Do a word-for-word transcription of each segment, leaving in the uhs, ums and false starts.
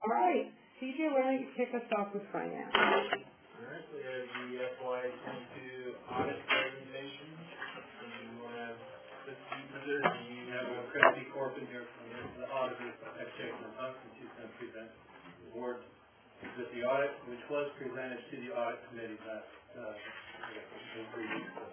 All right, C J, why don't you kick us off with finance? All right, we have the F Y twenty-two audit presentation. And you want to put this, and you have a Cresty Corp in here from the auditors. I've checked the function she's going to present the board with the audit, which was presented to the audit committee last uh, three weeks ago.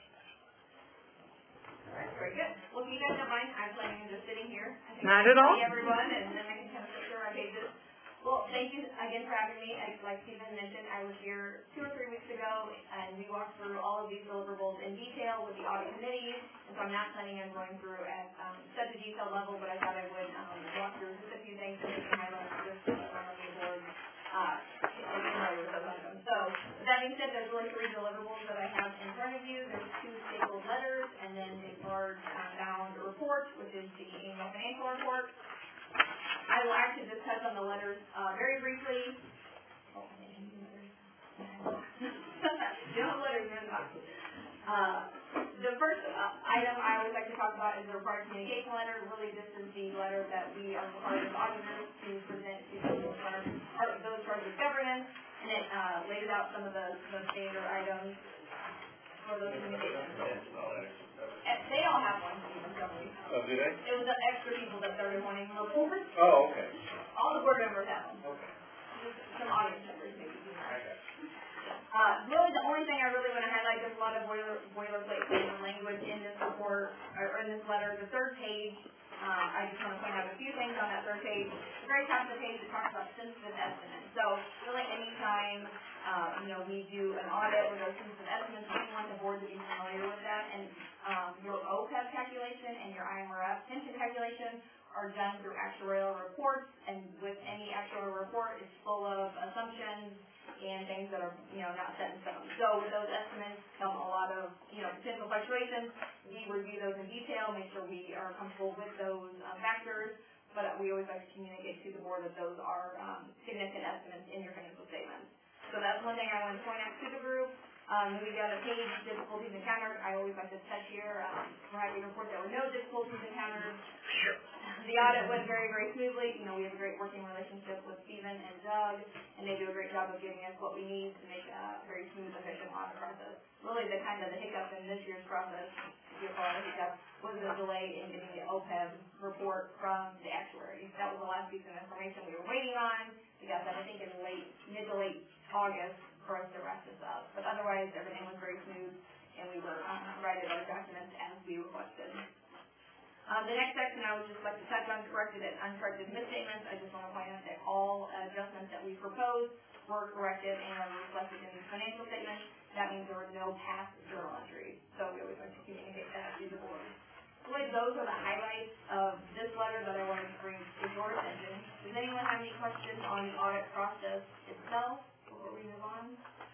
All right, very good. Well, if you guys don't mind, I'm planning on just sitting here. I think Not I at all. See everyone, and then I can kind of flip through our pages. Well, thank you again for having me. I, like Stephen mentioned, I was here two or three weeks ago, and we walked through all of these deliverables in detail with the audit committee. And so I'm not planning on going through at um, such a detailed level, but I thought I would um, walk through just a few things and make some highlights just so that I'm on the board uh, familiar with those items. So with that being said, there's really three deliverables that I have in front of you. There's two stapled letters, and then a large uh, bound report, which is the annual financial report. I will actually just touch on the letters uh, very briefly. Oh, no letters in the box. Uh, the first uh, item I always like to talk about is the required communication letter. Really, this is the letter that we are required as auditors to present to those charged with governance, and it uh, lays out some of the, the standard items for those communications. They all have one. Oh, do they? It was the extra people that started wanting reports. Oh, okay. All the board members have them. Okay. Just some audience members maybe. I got you. Uh, really, the only thing I really want to highlight, there's a lot of boiler, boilerplate language in this report, or in this letter. The third page, um, I just want to point out a few things on that third page. The very top of the page, it talks about sensitive estimates. So, really, anytime, uh, you know, we do an audit with those sensitive estimates, we want the board to be familiar with that. And um, your O P E B calculation and your I M R F pension calculation are done through actuarial reports, and with any actuarial report, it's full of assumptions and things that are, you know, not set in stone. So with those estimates come a lot of, you know, potential fluctuations. We review those in detail, make sure we are comfortable with those um, factors, but we always like to communicate to the board that those are um, significant estimates in your financial statements. So that's one thing I want to point out to the group. Um, moving down the page, difficulties encountered. I always like to touch here. Um, we're happy to report there were no difficulties encountered. The audit went very, very smoothly. You know, we have a great working relationship with Stephen and Doug, and they do a great job of giving us what we need to make a very smooth, efficient audit process. Really, the kind of the hiccup in this year's process, if you call it a hiccup, was the delay in getting the O P E B report from the actuaries. That was the last piece of information we were waiting on. We got that, I think, in late, mid to late August for us to wrap this up. But otherwise, everything was very smooth, and we were um, provided our documents as we requested. Um, the next section I would just like to touch on corrected and uncorrected misstatements. I just want to point out that all adjustments that we proposed were corrected and are reflected in these financial statements. That means there were no past journal entries. So we always like to communicate that to the board. Really, those are the highlights of this letter that I wanted to bring to your attention. Does anyone have any questions on the audit process itself before we move on?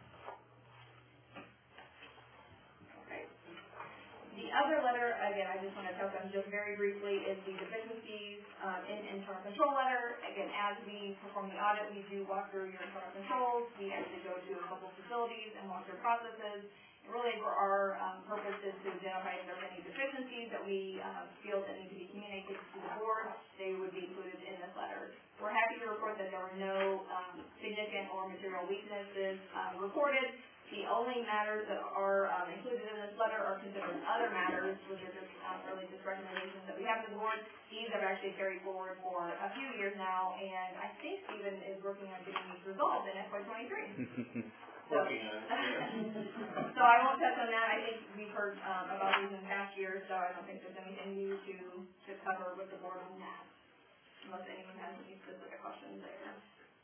Okay. The other letter, again, I just want to touch on just very briefly, is the deficiencies um, in internal control letter. Again, as we perform the audit, we do walk through your internal controls. We actually go to a couple facilities and walk through processes. And really, for our um, purpose is to identify if there's any deficiencies that we uh, feel that need to be communicated to the board. They would be included in this letter. We're happy to report that there were no um, significant or material weaknesses um, reported. The only matters that are um, included in this letter are considered other matters, which are just um, really just recommendations that we have to the board. These have actually carried forward for a few years now, and I think Stephen is working on getting these resolved in F Y twenty-three. So, so I won't touch on that. I think we've heard um, about these in past years, so I don't think there's anything new to, to cover with the board on that, unless anyone has any specific questions there.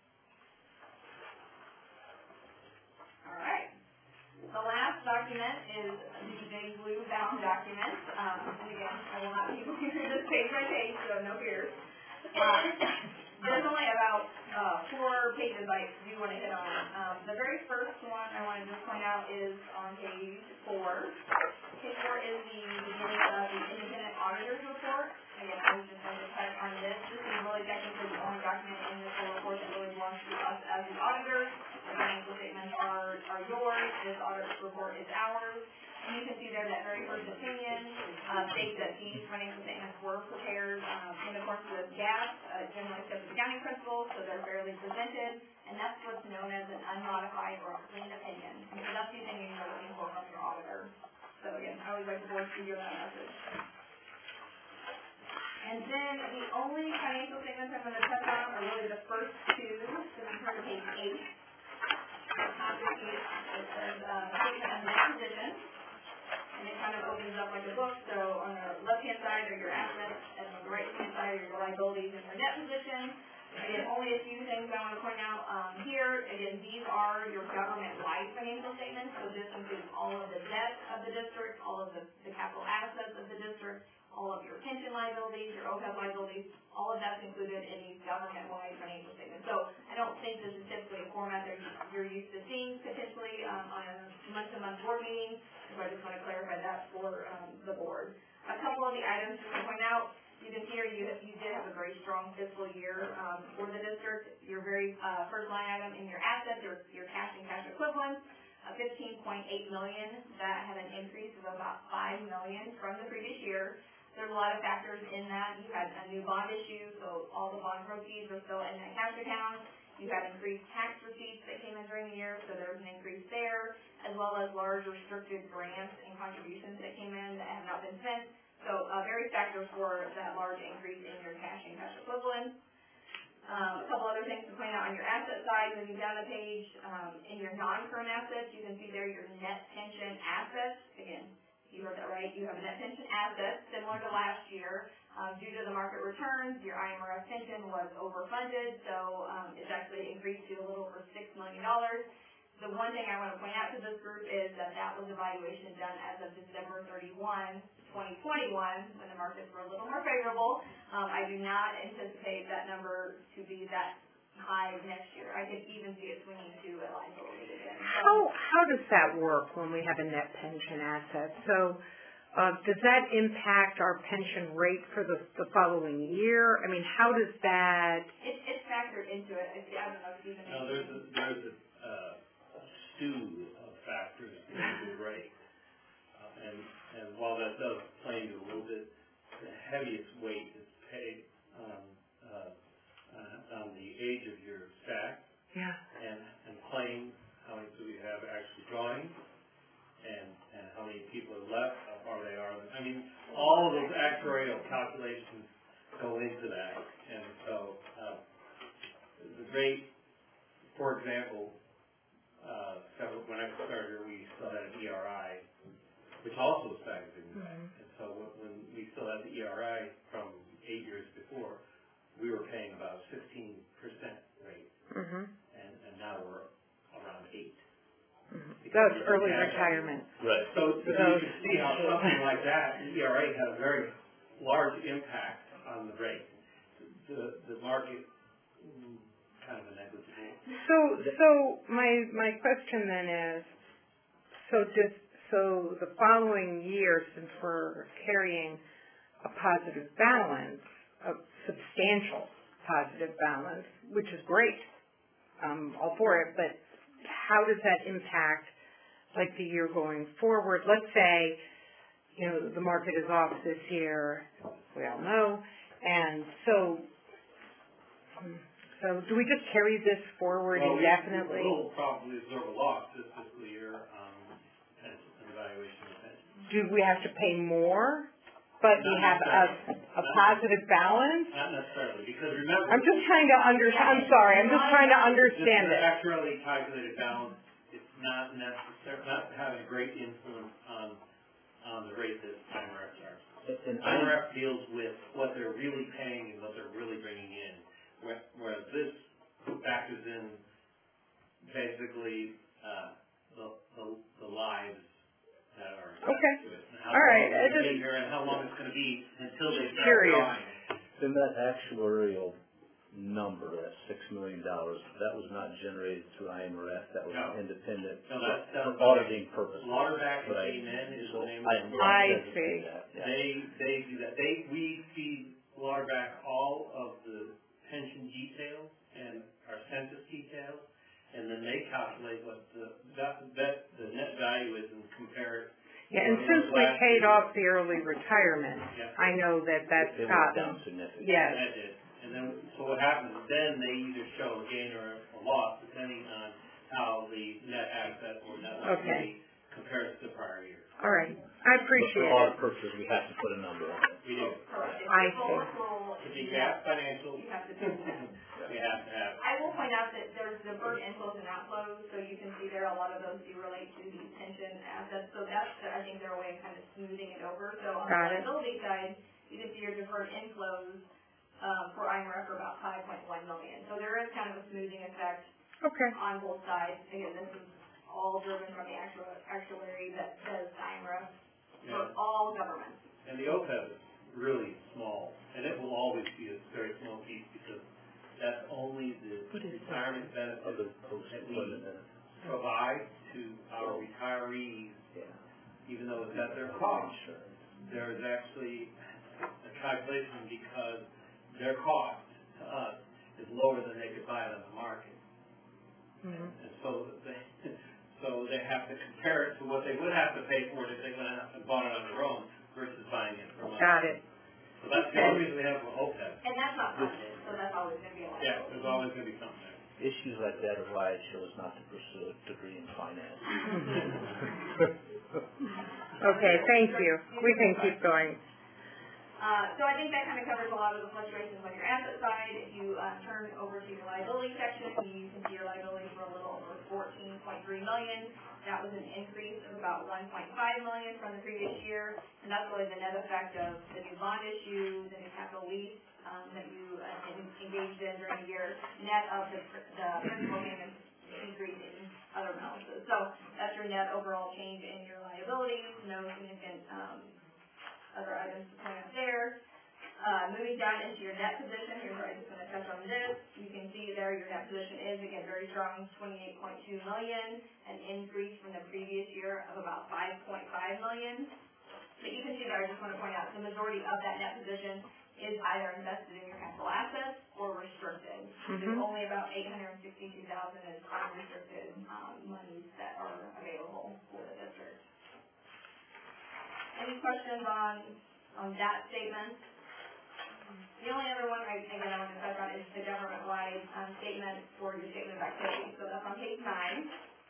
All right. The last document is the big blue bound document. Um, and again, I will not be going through this page by page, so no fears. Um, there's only about uh, four pages I do want to hit on. Um, the very first one I want to just point out is on page four. Page four is the beginning of the independent auditor's report. Again, I was just going to touch on this. This is really technically the only document in this whole report that really belongs to us as the auditors. It financial statements are, are yours, this audit report is ours. And you can see there that very first opinion uh, states that these financial statements were prepared um, in accordance with G A A P, uh, generally accepted accounting principles, so they're fairly presented, and that's what's known as an unmodified or a clean opinion. And so that's the opinion you're looking for from your auditor. So again, I always like the board to hear that message. And then the only financial statements I'm going to touch on are really the first two, so we turn to page eight. The top of page, it says uh, statement of net position, and it kind of opens up like a book. So on the left-hand side are your assets, and on the right-hand side are your liabilities and your net position. Again, only a few things I want to point out um, here. Again, these are your government-wide financial statements, so this includes all of the debt of the district, all of the, the capital assets of the district, all of your pension liabilities, your O P E B liabilities, all of that's included in these government-wide financial statements. So I don't think this is typically a format that you're used to seeing potentially um, on a month-to-month board meeting, so I just want to clarify that for um, the board. A couple of the items to point out, you can see here you, you did have a very strong fiscal year um, for the district. Your very uh, first line item in your assets, your, your cash and cash equivalents, uh, fifteen point eight million dollars. That had an increase of about five million dollars from the previous year. There's a lot of factors in that. You had a new bond issue, so all the bond proceeds were still in that cash account. You had increased tax receipts that came in during the year, so there was an increase there, as well as large restricted grants and contributions that came in that have not been spent. So uh, various factors for that large increase in your cash and cash equivalents. Um, a couple other things to point out on your asset side, moving down the page, um, in your non-current assets, you can see there your net pension assets. Again, you heard that right, you have a net pension asset similar to last year. Um, due to the market returns, your I M R F pension was overfunded, so um, it's actually increased to a little over six million dollars. The one thing I want to point out to this group is that that was a valuation done as of December thirty-first, twenty twenty-one, when the markets were a little more favorable. Um, I do not anticipate that number to be that high next year. I could even see it swinging to a liability again. So, How, how does that work when we have a net pension asset? So uh, does that impact our pension rate for the, the following year? I mean, how does that... It, it's factored into it. I, I don't know if you can... No, there's a, there's a, uh, a stew of factors in the rate. Uh, and, and while that does play into a little bit, the heaviest weight is paid um, uh, uh, on the age of your staff, Yeah. and, and claim how many do we have actually drawing, and, and how many people are left, how far they are. I mean, all of those actuarial calculations go into that. And so uh, the rate, for example, uh, several, when I started here, we still had an E R I, which also was factored into that. Mm-hmm. And so when, when we still had the E R I from eight years before, we were paying about fifteen percent rate, Mm-hmm. and, and now we're around eight. Mm-hmm. That's early Yeah. retirement. Right. So, so you can see how something like that, the E R A had a very large impact on the rate. The, the market, mm, kind of a negligible. So, so my my question then is, so just so the following year, since we're carrying a positive balance, a substantial positive balance, which is great, um, all for it, but how does that impact like the year going forward? Let's say, you know, the market is off this year, we all know, and so um, so do we just carry this forward well, indefinitely? We will probably absorb a loss this fiscal year on an evaluation of pension. Do we have to pay more, but we Not have a, a positive balance? Not necessarily, because remember... I'm just trying to under, I'm sorry, I'm just trying to understand This is it. an actually calculated balance. It's not necessary, not having a great influence on, on the rate that I M R F charges. And I M R F deals with what they're really paying and what they're really bringing in, whereas this factors in basically uh, the, the, the lives that are Okay. to it. And how All right. long I they're just- here and how long it's going to be until they start Curious. drawing. then that actuarial number, that six million dollars, that was not generated through I M R F, that was No. independent No, that's- for that's- auditing purposes. Lauderback and Right. K N is So the name I of M the R F I doesn't do see. that, yeah. They, they do that. They, we feed Lauderback all of the pension details and our census details, and then they calculate what the, that, that, the net value is and compare it. Yeah, and since we paid off the early retirement, Yeah. I know that that's It went gotten, down significantly. yes. That did. And then, so what happens, then they either show a gain or a loss, depending on how the net asset or net liability compares to the prior year. All right, I But appreciate for audit it. purposes, we have to put a number on it. We do. Correct. If I it's full see. accrual, To be you GAAP have- financial, you have to do that. we have to have. I will point out that there's deferred inflows and outflows, so you can see there a lot of those do relate to these pension assets. So that's, I think, their way of kind of smoothing it over. So on the Got it. liability side, you can see your deferred inflows um, for I M R F are about five point one million. So there is kind of a smoothing effect Okay, on both sides. Again, this is all driven from the actual actuary that does I M R F for Yeah. all governments. And the O P E B is really small, and it will always be a very small piece because that's only the What is that? retirement benefit Other that post-employment we benefits. provide to our retirees, Yeah. even though it's at their cost. Insurance. There is actually a calculation because their cost to us is lower than they could buy it on the market. mhm, And so they, so they have to compare it to what they would have to pay for it if they went out and bought it on their own versus buying it from us. got it. So that's the only reason we have an O P E B. And that's not funded, so that's always going to be a liability. Yeah, there's always going to be something there. Issues like that are why I chose not to pursue a degree in finance. Okay, thank you. We can keep going. Uh, so I think that kind of covers a lot of the fluctuations on your asset side. If you uh, turn over to your liability section, you can see your liabilities were a little over fourteen point three million. That was an increase of about one point five million from the previous year, and that's really the net effect of the new bond issue, the new capital lease um, that you uh, engaged in during the year, net of the, the principal payments increasing other balances. So that's your net overall change in your liabilities. No significant um, other items to point out there. Uh, moving down into your net position, here's where I just want to touch on this. You can see there your net position is, again, very strong, twenty-eight point two million, an increase from the previous year of about five point five million. But you can see there, I just want to point out, the majority of that net position is either invested in your capital assets or restricted. There's Mhm. only about eight hundred sixty-two thousand in unrestricted um, monies that are available for the district. Any questions on, on that statement? The only other one, I think, that I want to touch on is the government-wide um, statement for your statement of activity. So that's on page nine.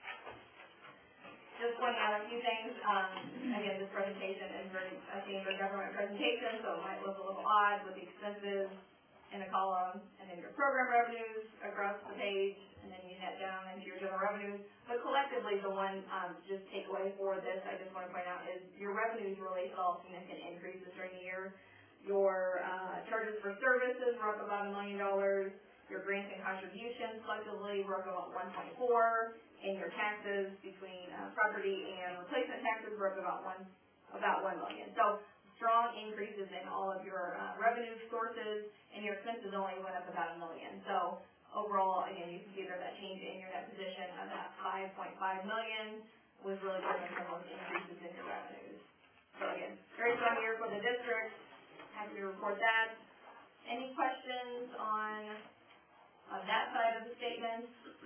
Just pointing out a few things. Um, again, this presentation is very, I think, a government presentation, so it might look a little odd with the expenses in a column, and then your program revenues across the page, and then you net down into your general revenues. But collectively, the one um, just takeaway for this, I just want to point out, is your revenues really saw significant increases during the year. Your uh, charges for services were up about a million dollars. Your grants and contributions collectively were up about one point four, and your taxes between uh, property and replacement taxes were up about one about one million. So strong increases in all of your uh, revenue sources, and your expenses only went up about a million. So overall, again, you can see there that change in your net position of that five point five million was really driven from those increases in your revenues. So again, very strong year for the district. Happy to report that. Any questions on, on that side of the statement?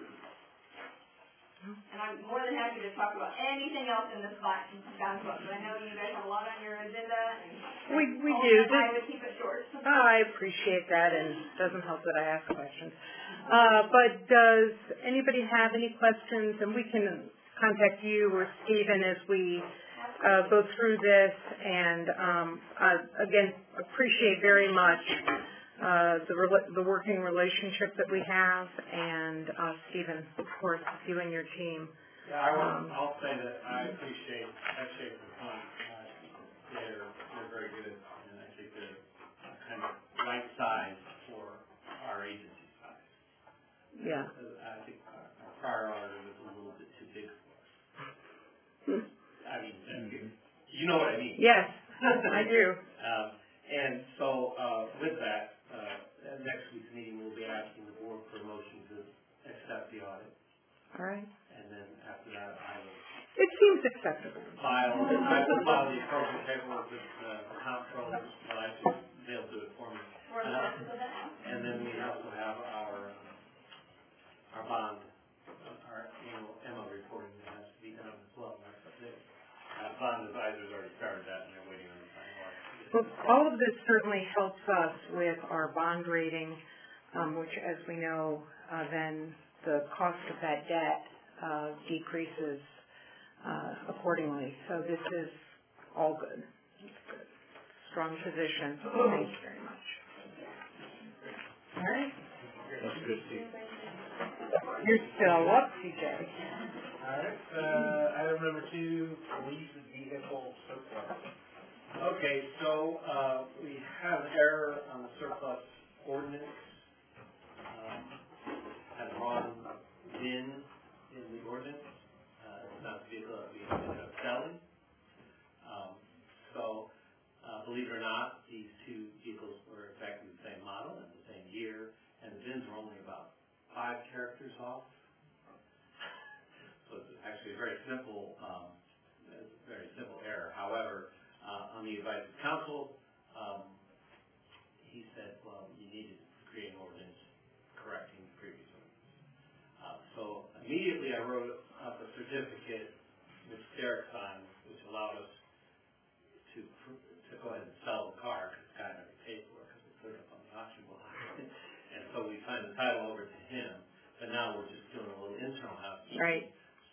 And I'm more than happy to talk about anything else in this box, book, but I know you guys have a lot on your agenda. And We, we only do. if I would keep it short. Oh, I appreciate that, and it doesn't help that I ask questions. Uh, but does anybody have any questions? And we can contact you or Stephen as we uh, go through this. And um, uh, again, appreciate very much uh, the rela- the working relationship that we have. And uh, Stephen, of course, with you and your team. Yeah, I will, Um, I'll say that I appreciate, I appreciate the fun. Uh, they're, they're very good, and I think they're kind of right size for our agency size. Yeah. Uh, I think our our prior auditor was a little bit too big for us. I mean, uh, you know what I mean. Yes, I do. Um, and so, uh, with that, uh, at next week's meeting, we'll be asking the board for a motion to accept the audit. All right. And then after that, I will It seems acceptable. file, I will file the appropriate paperwork with uh, the comptroller, well, actually, they'll do it for me. We're in the Uh, process of that now. And then we also have our, uh, our bond uh, Well, all of this certainly helps us with our bond rating, um, which, as we know, uh, then the cost of that debt uh, decreases uh, accordingly. So this is all good. It's good. Strong position. Thank you very much. All right. That's good, Steve. You're still up, C J. All right, uh, item number two, police vehicle surplus. Okay, so, uh, we have an error on the surplus ordinance. Um, had the wrong VIN in the ordinance. Uh, it's not the vehicle that we ended up selling. Um, so, uh, believe it or not, these two vehicles were exactly the same model and the same year, and the V I Ns were only about five characters off. So it's actually a very simple, um, a very simple error. However, uh, on the advice of counsel, um, he said, well, you needed to create an ordinance correcting the previous ordinance. Uh, so immediately I wrote up a certificate which Derek signed, which allowed us to to go ahead and sell the car because the guy never paid for it because we put it up on the auction block. And so we signed the title over to him, but now we're just doing a little internal housekeeping. Right.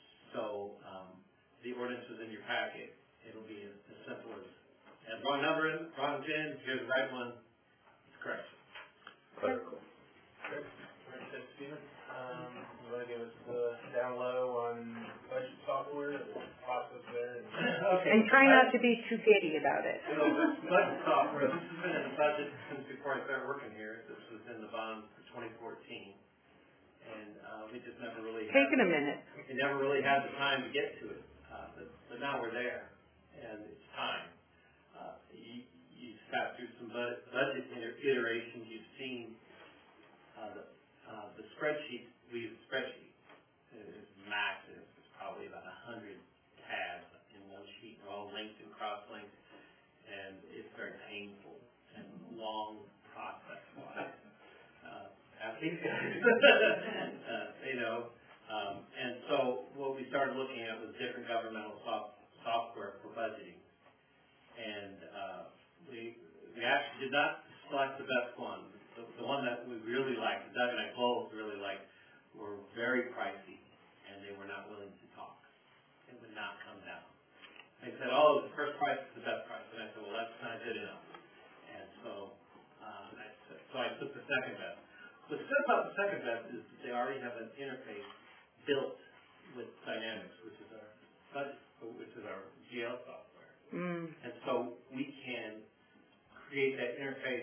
So um, the ordinance is in your packet. It'll be as, as simple as, and wrong number in, wrong pin, here's the right one. It's correct. Clerical. Great. Thanks, Stephen. Um, you want to give us the down low on budget software, the process there? And okay. And try not to be too giddy about it. So budget software, this has been in the budget since before I started working here. This was in the bond for twenty fourteen. And uh, we just never really Taking had, a minute. we never really had the time to get to it. Uh, but, but now we're there, and it's time. Uh, you, you sat through some bud- budget iterations. You've seen uh, the, uh, the spreadsheet. We use a spreadsheet. It's massive. It's probably about a hundred tabs in one sheet. They're all linked and cross-linked, and it's very painful and long process-wise. Uh, these guys, uh, you know, um, and so what we started looking at was different governmental soft, software for budgeting, and uh, we we actually did not select the best one. The, the one that we really liked, Doug and I both really liked, were very pricey, and they were not willing to talk. It would not come down. They said, "Oh, the first price is the best price," and I said, "Well, that's not good enough." And so, uh, I, so I took the second best. What's good about the second best is that they already have an interface built with Dynamics, which is our budget, which is our G L software. Mm. And so we can create that interface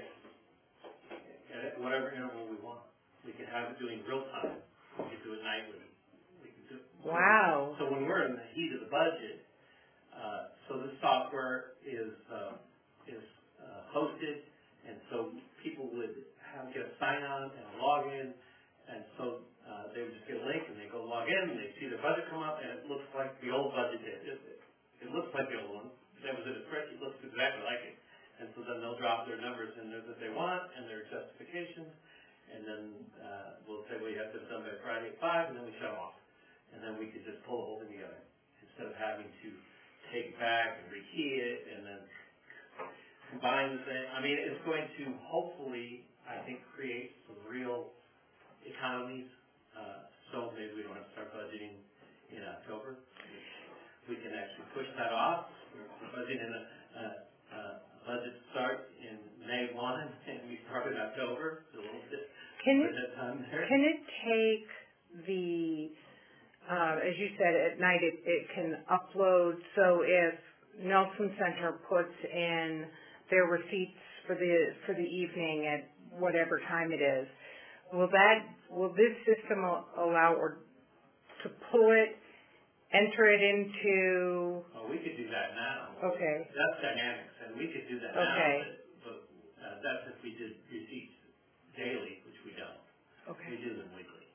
at whatever interval we want. We can have it doing real time. We can do it nightly. We can do Wow. So when we're in the heat of the budget, uh, so this software is uh, is uh, hosted, and so people would have get a sign on and a login, and so uh, they would just get a link and they go log in and they see their budget come up and it looks like the old budget did. It, it, it looks like the old one. That was in a spreadsheet. It looks exactly like it. And so then they'll drop their numbers in there that they want and their justifications, and then uh, we'll say, well, you have this done by Friday at five, and then we shut them off. And then we could just pull the whole thing together instead of having to take it back and rekey it and then combine the thing. I mean, it's going to hopefully, I think, create some real economies. Uh, so maybe we don't have to start budgeting in October. We can actually push that off. We're budgeting in a, a, a budget start in May first, and we start in October. So a little bit Can of it, that time there. can it take the, uh, as you said, at night it, it can upload, so if Nelson Center puts in their receipts for the for the evening at whatever time it is, will that will this system allow or to pull it, enter it into? Oh, we could do that now. Okay. That's Dynamics, and we could do that Okay. now. But, but uh, that's if we did receipts daily, which we don't. Okay. We do them weekly.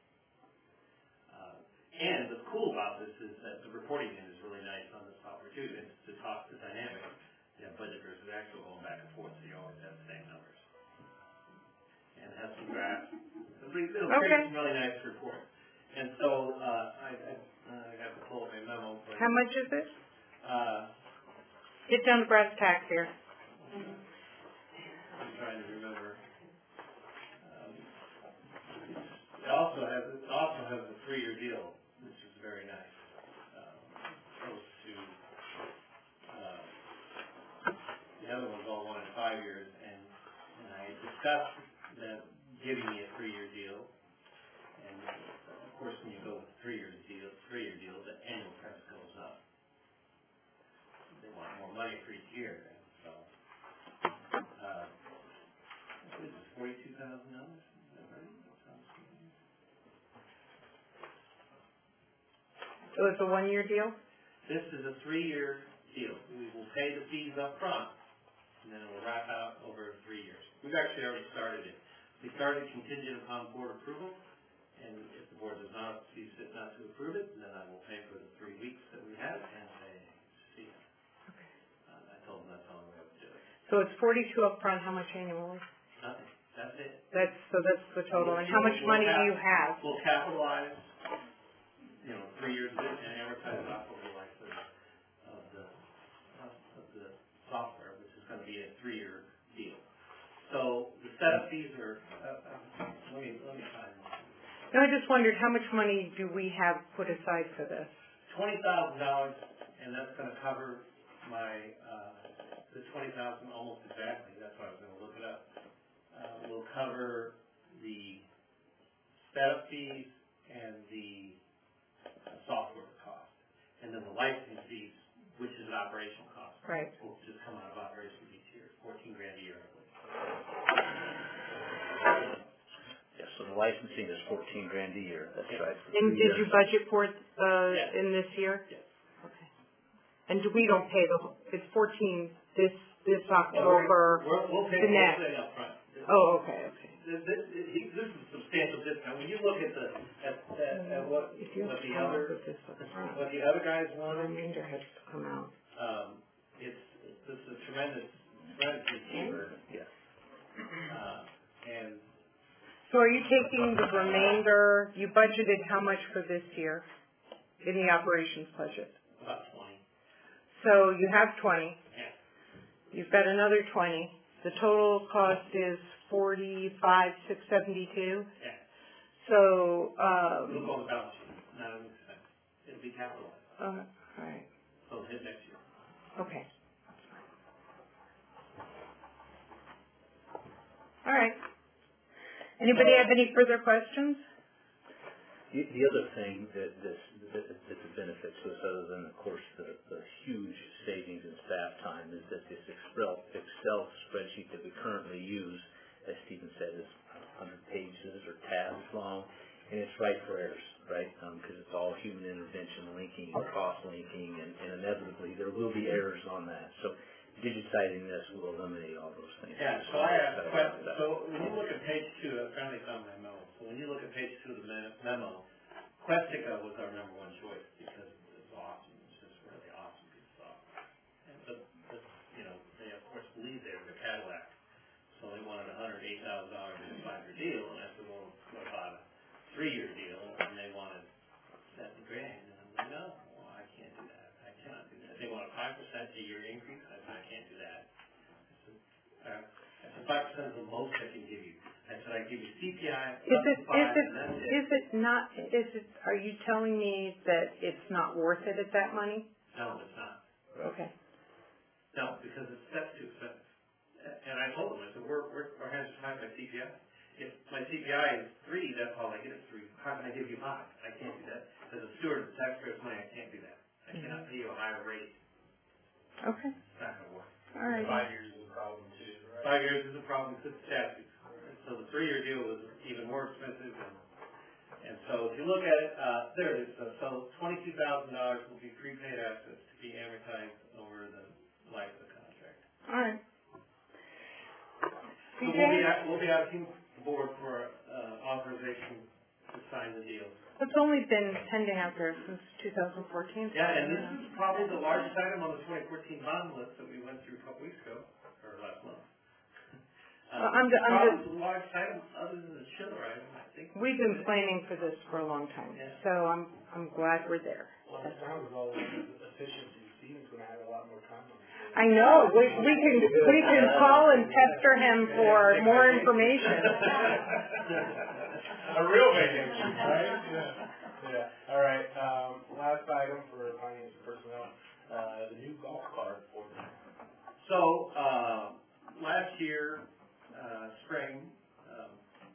Uh, and what's cool about this is that the reporting end is really nice on the software too. It's to talk to Dynamics. You know, budget versus actual going back and forth, so you always have the same numbers. And it has some graphs. It'll, it'll Okay. create some really nice reports. And so uh, I, I, I got to pull up my memo. But, How much is it? uh, Get down to brass tacks here. trying to remember. Um, It also has, it also has a three-year deal, which is very nice. Um, Opposed to, uh, the other one's all one and five years, and, and I discussed that giving me a three-year deal, and of course, when you go with a three-year deal, three-year deal, the annual price goes up. They want more money for each year, and so, uh, I believe it's forty-two thousand dollars, is that right? Sounds good. So it's a one-year deal? This is a three-year deal. We will pay the fees up front, and then it will wrap out over three years. We've actually already started it. We started contingent upon board approval, and if the board does not see fit not to approve it, then I will pay for the three weeks that we have and say, see ya. Okay. Uh, I told them that's all we have to do it. So it's forty-two up front. How much annually? Nothing. That's it. That's, so that's the total. And how much money do you have? We'll capitalize, you know, three years of it and amortize it off over the life of the, of the, of the software, which is going to be a three-year deal. So the setup fees are, uh, uh, let me, let me find one. No, I just wondered how much money do we have put aside for this? Twenty thousand dollars, and that's going to cover my, uh, the twenty thousand almost exactly, that's why I was going to look it up. Uh, will cover the setup fees and the uh, software cost. And then the licensing fees, which is an operational cost. Right. Will just come out of operations each year, fourteen grand a year, I believe. Yeah, so the licensing is fourteen grand a year, that's Yeah. right. for And three did years. you budget for it, uh, Yes. in this year? Yes. Okay. And do- we don't pay the, it's fourteen this, this Well, October. we're- We'll pay the the whole next. thing up front. Oh, okay, okay. This, this, this is a substantial discount. When you look at the, at, at, at what, If you what have the to other, with this up front, what the other guys the wanted, remainder has to come out. um, it's, this is tremendous, tremendously cheaper. Yeah. Uh, and So are you taking the remainder, you budgeted how much for this year in the operations budget? about twenty. So you have twenty, Yeah. you've got another twenty. The total cost is forty-five, six seventy-two. Yeah. So, It'll um, go on the balance sheet, not an expense. It'll be capitalized. uh, all right, So it'll hit next year. okay. All right. Anybody have any further questions? The, the other thing that, that's, that, that's a benefit to us, other than, of course, the, the huge savings in staff time, is that this Excel, Excel spreadsheet that we currently use, as Stephen said, is one hundred pages or tabs long, and it's ripe for errors, right? Because um, it's all human intervention, linking and cross-linking, and, and inevitably there will be errors on that. So digitizing this will eliminate all those things. Yeah, so I have questions. So when you look at page two, I finally found my memo. So when you look at page two of the memo, Questica was our number one choice because it's awesome. It's just really awesome piece of software. And but, but you know, they of course believe they were the Cadillac, so they wanted a hundred eight thousand dollars in a five-year deal, and I said, well, what about a three-year deal? And they wanted seven grand, and I'm like, no, well, I can't do that. I cannot do that. They want a five percent a year increase. I said, I can't do that. I said, uh, I said five percent is the most I can give you. I said, I give you C P I, Is up it, to five, is it, and that's it. is it not, is it, are you telling me that it's not worth it at that money? No, it's not. Okay. No, because it's, that's too expensive. A- And I told them, I said, we're, we're, our hands are tied by C P I. If my C P I is three, that's all I get is three. How can I give you five? I can't do that. As a steward of the taxpayers' money, I can't do that. I cannot pay you a higher rate. Okay, It's not gonna work. all right. Five years is a problem too, right? Five years is a problem because the statutes. So the three-year deal was even more expensive, and, and so if you look at it, uh, there it is. So, so twenty-two thousand dollars will be prepaid assets to be amortized over the life of the contract. All right. So we'll be, a- we'll be asking the board for, uh, authorization to sign the deal. It's only been pending out there since two thousand fourteen. Yeah, and this is probably the largest item on the twenty fourteen bond list that we went through a couple weeks ago, or last month. Well, I'm ju- I'm Probably just- the largest item, other than the chiller item, I think. We've been planning for this for a long time, Yeah. so I'm, I'm glad we're there. Well, that was all efficiency meeting's gonna have a lot more time on it. I know, we, we can, we can call and pester him for more information. A real vacation, right? Yeah, yeah. All right, um, last item for finance and personnel, uh, the new golf cart order. So, uh, last year, uh, spring, um,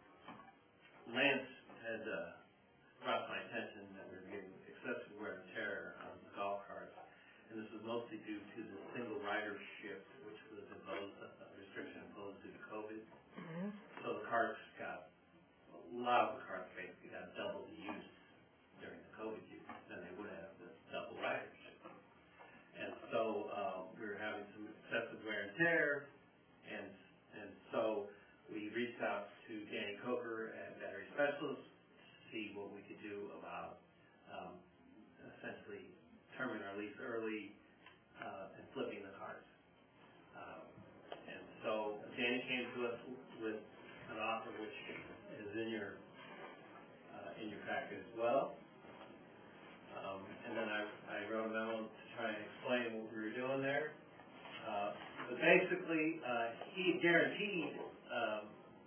Lance had, uh, brought my attention that we were getting excessive wear and tear on the golf carts. And this was mostly due to the single ridership, which was imposed, a restriction imposed due to COVID. Mm-hmm. So the carts got, a lot of the carts basically got double the use during the COVID use than they would have with double ridership. And so, uh, we were having some excessive wear and tear, and, and so we reached out to Danny Coker at Battery Specialists to see what we could do about, um, essentially terminating our lease early, uh, and flipping the cars. Um, and so Danny came to us with an offer which is in your, uh, in your packet as well. Um, and then I, I wrote a memo to try and explain what we were doing there. Uh, but basically, uh, he guaranteed, um,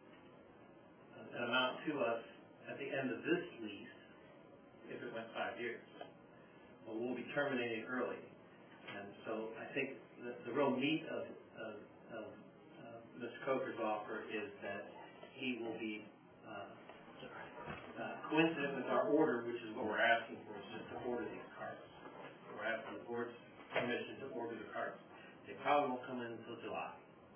an amount to us at the end of this lease if it went five years. But we'll be terminating early. And so I think the, the real meat of, of, of uh, Mister Coker's offer is that he will be uh, uh, coincident with our order, which is what we're asking for, is just to order these carts. We're asking the board's permission to order the carts. They probably won't come in until July.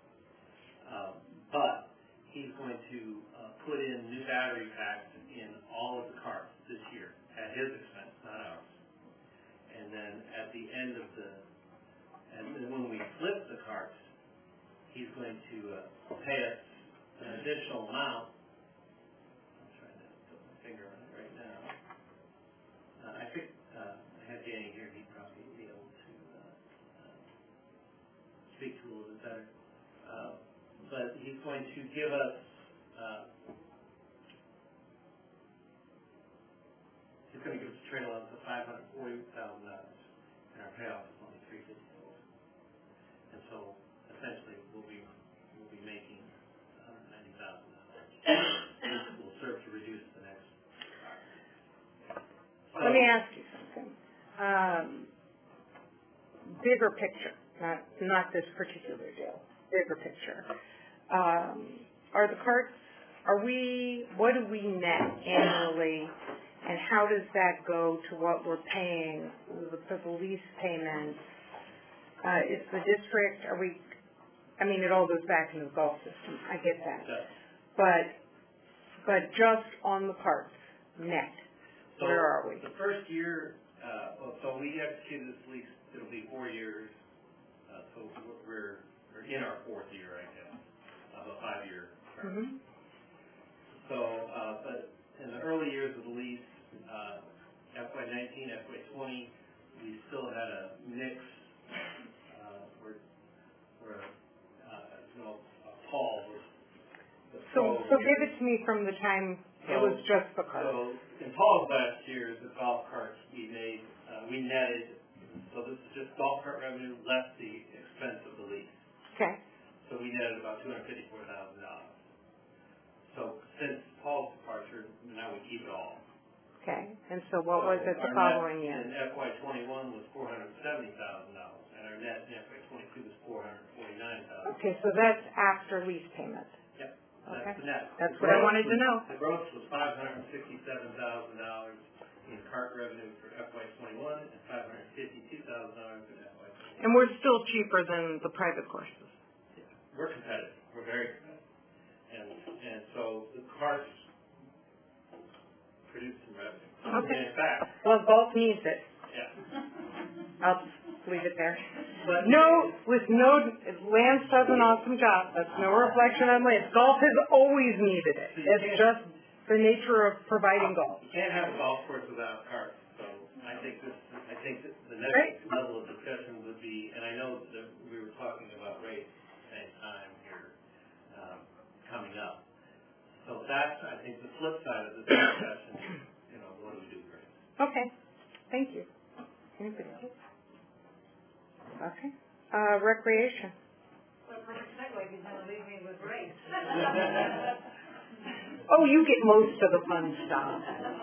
Um, but he's going to uh, put in new battery packs in all of the carts this year at his expense, not ours. And then at the end of the, and then when we flip the carts, he's going to uh, pay us an additional amount. I'm trying to put my finger on it right now. Uh, I think uh, I have Danny here. He'd probably be able to uh, uh, speak to a little bit better. Uh, but he's going to give us uh, he's going to give us a trade allowance of five hundred forty thousand dollars, and our payoff is only three hundred fifty-four. And so essentially we'll be we'll be making one hundred ninety thousand dollars. This will serve to reduce the next. So, Let me ask you something. Um, bigger picture, not not this particular deal. Bigger picture. Um, are the carts? Are we? What do we net annually, and how does that go to what we're paying for the lease payments? Uh, is the district? Are we? I mean, it all goes back into the golf system. I get that, yeah. but but just on the carts net. So Where are we? The first year, uh, well, so we executed this lease, it'll be four years, uh, so we're, we're in our fourth year, I guess, of a five-year term. Mm-hmm. So, uh, but in the early years of the lease, uh, F Y nineteen, F Y twenty, we still had a mix, uh, where, where, uh, you know, Paul was the So, pro. so give it to me from the time it was just the carts. So in Paul's last year, the golf carts we made, uh, we netted, so this is just golf cart revenue less the expense of the lease. Okay. So we netted about two hundred fifty-four thousand dollars. So since Paul's departure, now we keep it all. Okay. And so what was it the Our following net year? in F Y twenty-one was four hundred seventy thousand dollars, and our net in F Y twenty-two was four hundred forty-nine thousand dollars. Okay, so that's after lease payment. Yep. Okay. That's the net. That's The what I gross wanted to was- know. The gross was five hundred sixty-seven thousand dollars in cart revenue for F Y twenty-one and five hundred fifty-two thousand dollars in F Y twenty-two. And we're still cheaper than the private courses. Yeah, we're competitive. We're very competitive. And, and so the carts produce some revenue. Okay. And in fact, Well, golf needs it. yeah. I'll leave it there. But No, with no, Lance does an awesome job. That's no reflection on Lance. Golf has always needed it. It's just the nature of providing golf. You can't have a golf course without carts. So I think this, I think that the next Right. level of discussion would be, and I know that we were talking about rates at the same time here, um, coming up. So that's, I think, the flip side of this discussion, you know, what do we do with rates? Okay. Thank you. Anybody else? Okay. Uh, recreation. Well, perfect segue, because now leave me with race. Oh, you get most of the fun stuff.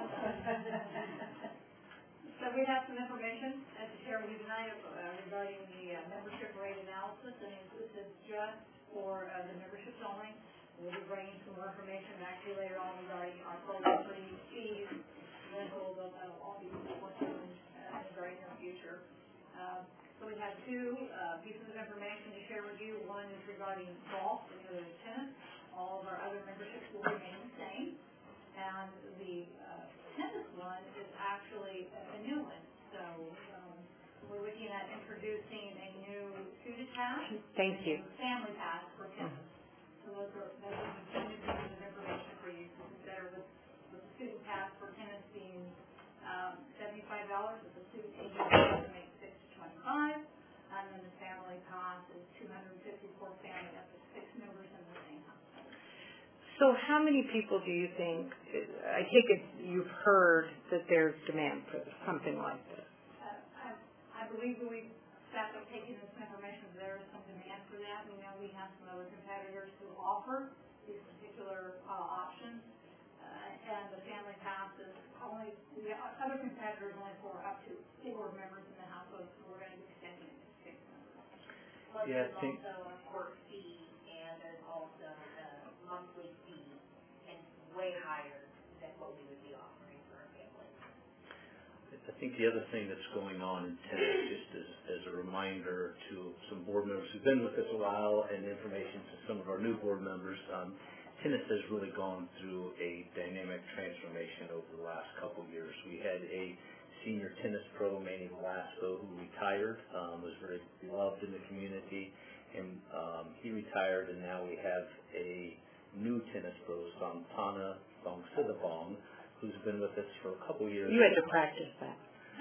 So we have some information uh, to share with you tonight uh, regarding the uh, membership rate analysis, and this is just for uh, the memberships only. We'll be bringing some more information actually later on regarding our property fees, rentals, that'll all be what's in uh, regarding the future. Um, so we have two uh, pieces of information to share with you. One is regarding golf, and the other is tennis. All of our other memberships will remain the same. And the uh, tennis one is actually a, a new one. So um, we're looking at introducing a new student pass. Thank you. Family pass for tennis. So those are, those are the two new pieces of information for you to consider, with, with the student pass for tennis being um, seventy-five dollars, with the student age of six to twenty-five, and then the family pass is two hundred fifty for family up to six members in the same house. So how many people do you think, I take it you've heard that there's demand for something like this? Uh, I, I believe that we've staff have taken this information, there is some demand for that. We know we have some other competitors who offer these particular uh, options, uh, and the family pass is only, we have other competitors only for up to four members in the household, so we're going to be extending it to six members. Plus Yeah, I there's think- also a court fee, and there's also a monthly fee, and it's way higher than what we would be offering for a family. I think the other thing that's going on in tennis, just as, as a reminder to some board members who've been with us a while, and information to some of our new board members, um, tennis has really gone through a dynamic transformation over the last couple years. We had a senior tennis pro, Manny Velasco, who retired, um, was very beloved in the community, and um, he retired, and now we have a new tennis pro, Santana Bongsidabong, who's been with us for a couple years. You had to practice that.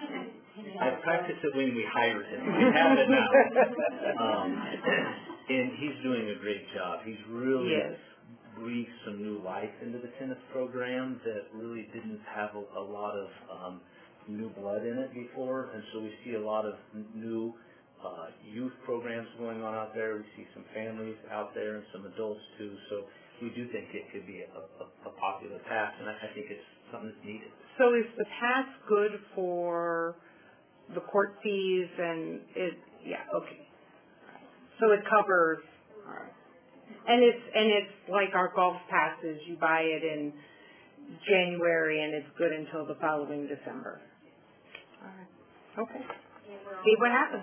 I practiced it when we hired him. We have it now. Um, and he's doing a great job. He's really Yes. breathed some new life into the tennis program that really didn't have a, a lot of um, new blood in it before. And so we see a lot of n- new uh, youth programs going on out there. We see some families out there and some adults too. So we do think it could be a, a, a popular pass, and I, I think it's something that's needed. So is the pass good for the court fees and it, yeah, okay. So it covers, all right. And it's, and it's like our golf passes, you buy it in January and it's good until the following December. All right, okay. See what happens.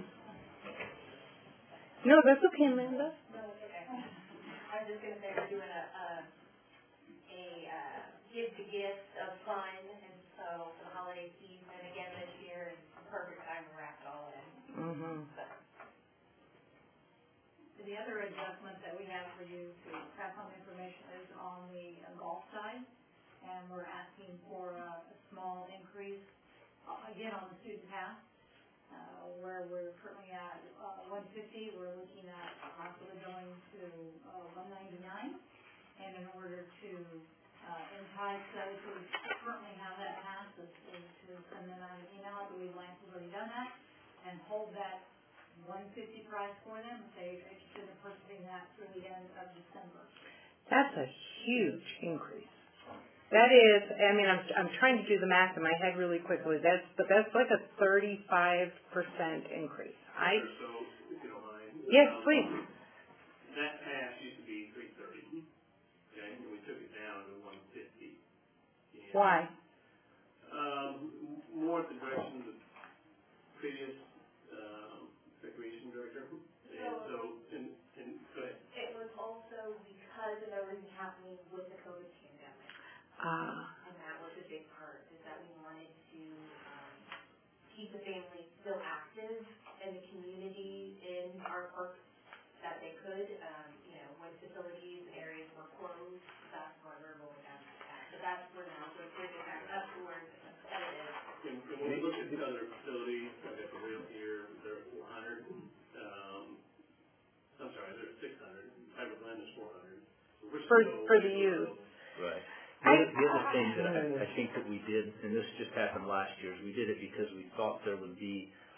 No, that's okay, Amanda. No, it's okay. I was just gonna say we're doing a, a, a, uh, give the gift of fun, and so for the holiday season, again this year, is the perfect time to wrap it all in. Mm-hmm. The other adjustment that we have for you to pass on information is on the uh, golf side, and we're asking for a, a small increase, uh, again, on the student pass, uh, where we're currently at uh, one fifty, we're looking at possibly going to uh, one ninety-nine, and in order to uh, entice those who currently have that pass, is, is to send them out an email. I believe Lance has already done that, and hold that one fifty price for them, if they are interested in purchasing that through the end of December. That's a huge increase. That is, I mean, I'm I'm trying to do the math in my head really quickly. That's but that's like a thirty-five percent increase. I So, if you don't mind. yes, um, please. That pass used to be three thirty, okay, and we took it down to one fifty. Why? Um, more at the direction of the previous, um, recreation director, and so, and, and, go ahead. It was also because of everything happening with the COVID pandemic, Ah, and that was a big part, is that we wanted to, um, keep the family still active in the community, in our parks that they could, um, you know, when facilities and areas were closed, that's why we're rolling down that tax. So that's where now, we're bringing back up to where it's competitive. And, and when we look at the other facilities, like at the rail here, they're at four hundred, um, I'm sorry, they're at six hundred, Tiger Glen is four hundred. We're For- still for the way youth. below. Right. The other, the other thing that I, I think that we did, and this just happened last year, is we did it because we thought there would be a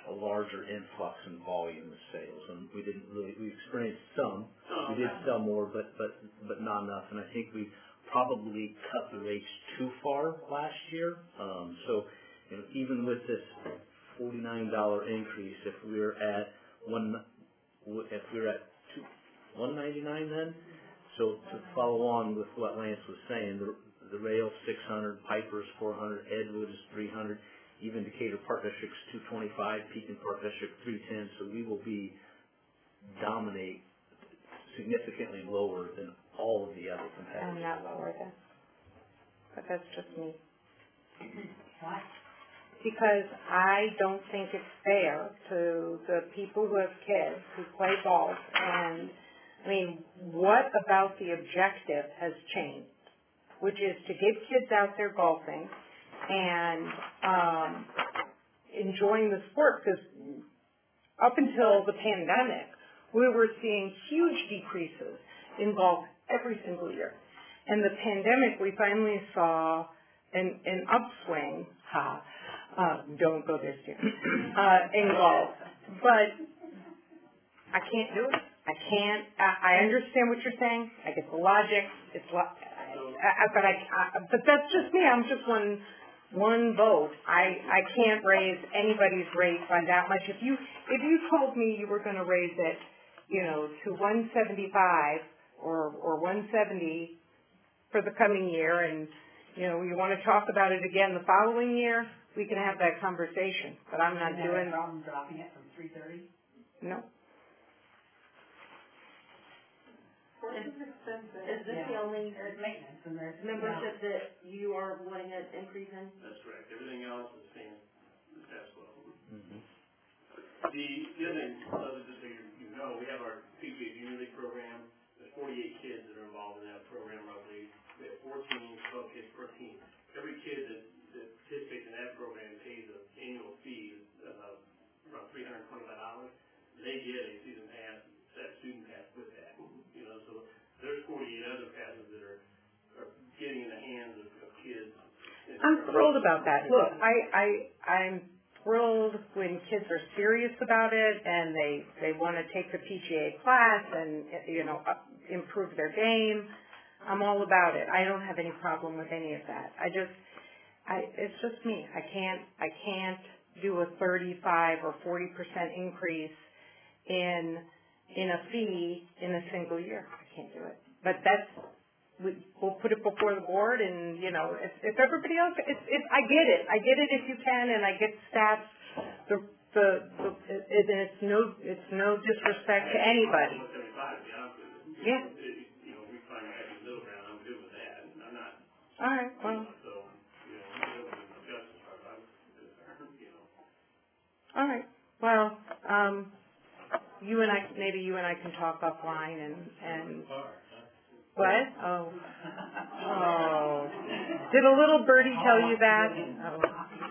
a larger influx in volume of sales, and we didn't really, we experienced some, we did sell more, but, but, but not enough, and I think we probably cut the rates too far last year, um, so, you know, even with this forty-nine dollar increase, if we're at one, if we're at two, one ninety-nine then, so to follow on with what Lance was saying, the, the rail six hundred, Piper's four hundred, Edwood is three hundred, even Decatur Park District's two twenty-five, Pekin Park District three ten, so we will be dominate significantly lower than all of the other competitors. I'm not lower than, but that's just me. Why? Because I don't think it's fair to the people who have kids who play golf, and I mean, what about the objective has changed, which is to get kids out there golfing and um, enjoying the sport, because up until the pandemic, we were seeing huge decreases in golf every single year. And the pandemic, we finally saw an, an upswing, ha, uh, don't go there, Steve, uh, in golf. But I can't do it. I can't, I, I understand what you're saying. I get the logic. It's, lo- I, I, but I, I, but that's just me. I'm just one, one vote. I, I can't raise anybody's rate by that much. If you, if you told me you were going to raise it, you know, to one seventy-five or, or one seventy for the coming year, and, you know, you want to talk about it again the following year, we can have that conversation. But I'm not doing. Is there a problem dropping it from three thirty? No. Is this the Yeah. only There's maintenance and there's. membership that you are wanting an increase in? That's correct. Everything else is the same as past well. Mm-hmm. The, the other thing, other just so you, you know, we have our P G A Junior League program. There's forty-eight kids that are involved in that program roughly. We have fourteen, twelve kids per team. Every kid that, that participates in that program pays an annual fee of uh, around three hundred twenty-five dollars. They get a season pass, that student pass with that. You know, so there's forty-eight other passes that are, are getting in the hands of, of kids. I'm thrilled about that. Look, I, I, I'm thrilled when kids are serious about it and they, they want to take the P G A class and, you know, up, improve their game. I'm all about it. I don't have any problem with any of that. I just, I, it's just me. I can't, I can't do a thirty-five or forty percent increase in, in a fee in a single year. I can't do it. But that's, we, we'll put it before the board, and, you know, if, if everybody else, if, if, I get it. I get it if you can, and I get stats. The, the, the it, it, it's no, it's no disrespect to anybody. Yeah. You know, we find that middle ground, I'm good with that. I'm not. All right, well. So, you know, justice, I'm, you know. All right. Well, um, you and I, maybe you and I can talk offline and, and what? Oh. Oh. Did a little birdie tell you that? Oh.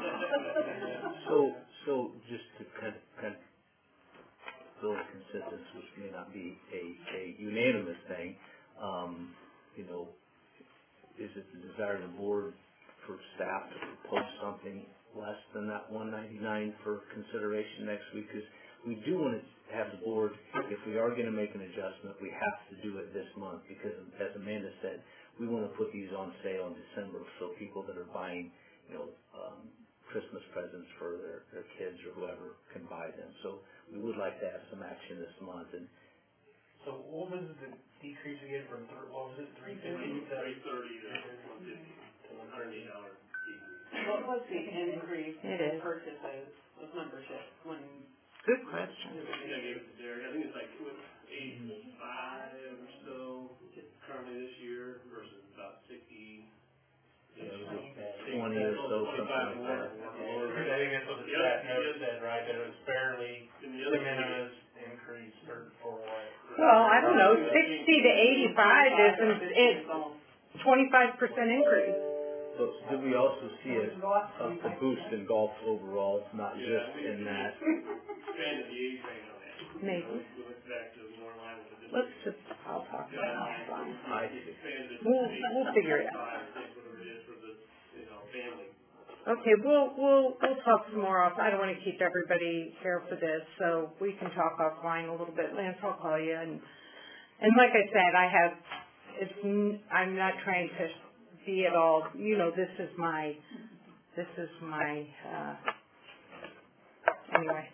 So, so just to kind of, kind of build consensus, which may not be a, a unanimous thing, um, you know, is it the desire of the board for staff to propose something less than that one ninety-nine for consideration next week? Because we do want to have the board, if we are going to make an adjustment, we have to do it this month, because as Amanda said, we want to put these on sale in December so people that are buying, you know, um, Christmas presents for their, their kids or whoever can buy them. So we would like to have some action this month. And So what was the decrease again from, th- what was it, three fifty? Three thirty to one fifty, to one hundred eight dollars decrease. What was the increase It in is. purchases of membership when? Good question. I think I gave it to Derek. I think it's like what, eighty-five or so currently this year versus about sixty. you know, twenty or so, something like that. I think that's what the staff note said, right, that it was fairly de minimis increase for, for what? Well, I don't know, sixty to eighty-five isn't, it's twenty-five percent increase. So did we also see a, a, a boost in golf overall, not just in that? Expanded the age range on that. Maybe. We went back to more in line with the Let's district. just, I'll talk about it offline. I see. Expanded it to We'll, age we'll figure it out. five, six, whatever it is for the, you know, family Okay, we'll, we'll, we'll talk some more off. I don't want to keep everybody here for this, so we can talk offline a little bit. Lance, I'll call you. And, and like I said, I have, it's, n- I'm not trying to be at all, you know, this is my, this is my, uh, anyway.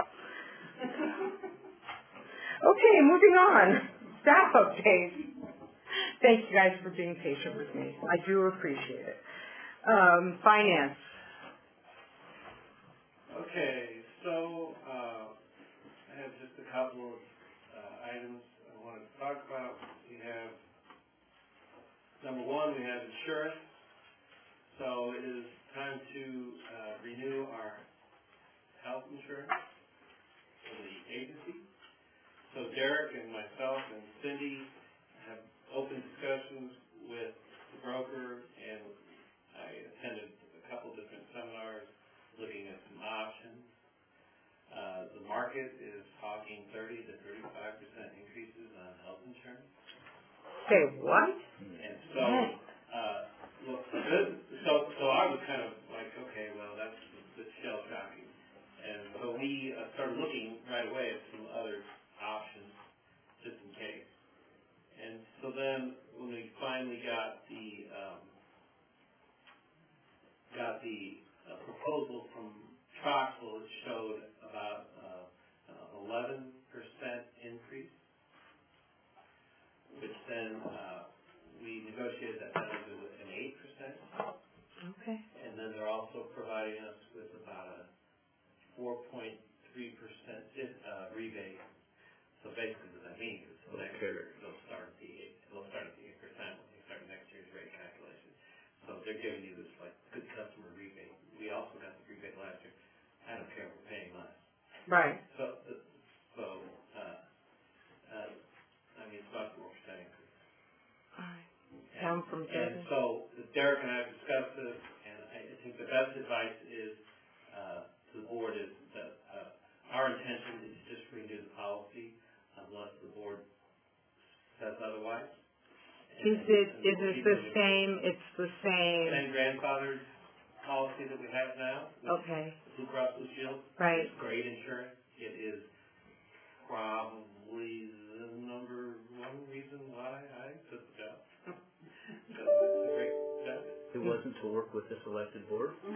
Okay, moving on. Staff update. Thank you guys for being patient with me. I do appreciate it. Um, finance. Okay, so, uh, I have just a couple of, uh, items I wanted to talk about. We have, number one, we have insurance. So it is time to, uh, renew our health insurance for the agency. So Derek and myself and Cindy have open discussions with the broker, and I attended a couple different seminars looking at some options. Uh, the market is talking thirty to thirty-five percent increases on health insurance. Say what? And so, uh, look, good. So, so I was kind of like, okay, well, that's a bit shell shocking. And so we uh, started looking right away at some other options, just in case. And so then, when we finally got the um, got the uh, proposal from Troxel, it showed about uh, uh, eleven percent increase, which then uh, we negotiated that down to an eight percent. Okay. And then they're also providing us with about a four point three percent uh, rebate. So basically what that means is so next year they'll start at the eight, they'll start at the eight percent when they start next year's rate calculation. So they're giving you this like good customer rebate. We also got the rebate last year. I don't care if we're paying less. Right. So, uh, so, uh, uh, I mean, it's about four percent increase. All right. And, Down from and thirty. so Derek and I have discussed this, and I think the best advice is, uh, to the board is that, uh, our intention is just renew the policy unless the board says otherwise. And- Is it, and is it keep the moving. same, it's the same? Same grandfather's policy that we have now. with Okay, Blue Cross Blue Shield. right. It's great insurance. It is probably the number one reason why I took the job. Because it's a great job. It wasn't to work with this elected board? Oh.